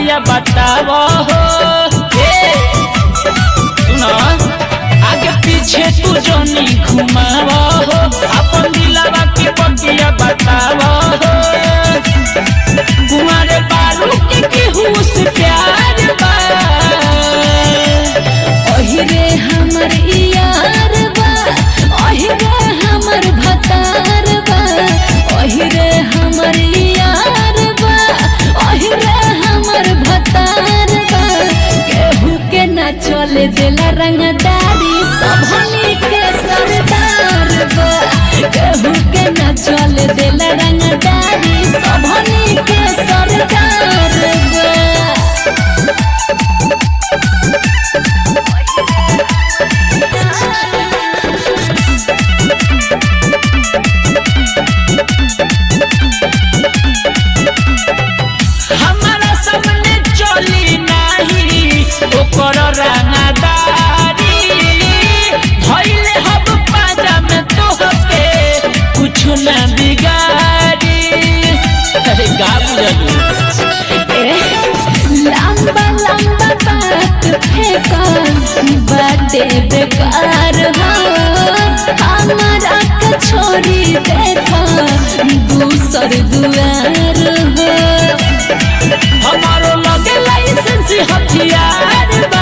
बतिया बतावो हो सुनो आगे पीछे तू जोनी घुमावो हो अपन दिलवा के बतिया बतावो हो कुंवारे बारू के केहू से प्यार बा ओहिरे हमर यार बा ओहिरे हमर भतार बा ओहिरे हमर यार बा ओहिरे हमर भतार बा केहू के ना चले देला रंगदारी सबनी के सरदार बा केहू के ना चले देला रंगदारी सबनी के सरदार बा हमारा सामने चली नहीं ओकर रंगदारी धइले हब पाजा में तोहके कुछ ना बिगाड़ी अरे गा लंबा लंबा बात फेंकल बाटे बेकार हो हमारा के छोड़ी देखा दूसर दुआर हो हमारो लगे लाइसेंस हथियार बा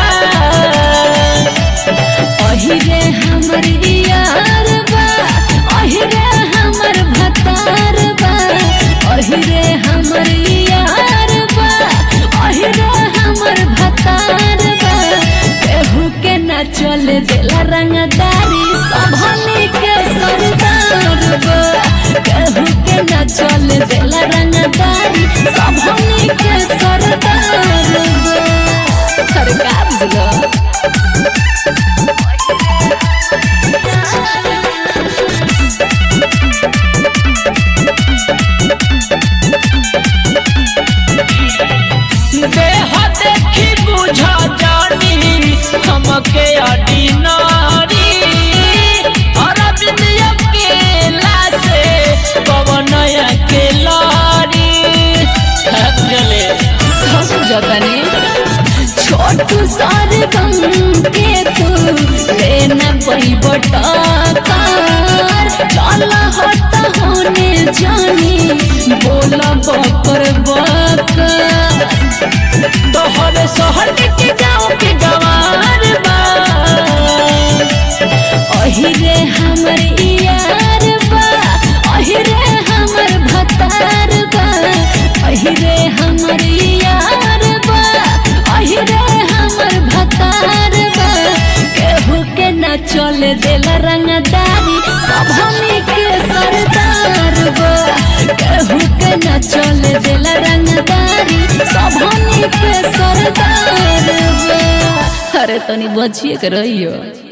ओहिरे हमर यार बा ओहिरे हमर भतार बा ओहिरे हमर यार बा ओहिरे हमर भतार बा केहू के ना चले देला रंगदारी सबनी के सरदार बा केहू के ना चले देला रंगदारी सबनी के सरदार बा सरकार बुझलो देह देखी बुझ जानी हमके ऑर्डिनरी और बिंदिया के लासे पवन के लड़ी चले सब जगने छोटू सारे गम के तू लेना पई बटकार चल हट होने जानी बोला बकर बकर तोहर शहर के गाँव के गवार बा ओहिरे हमर यार बा ओहिरे हमर भतार बा ओहिरे हमर यार बा ओहिरे हमर भतार बा केहू के ना चले देला रंगदारी सबनी के सरदार बा केहू के ना चले देला रंगदारी सबनी के सरदार बा अरे तनी बचिए के रहियो।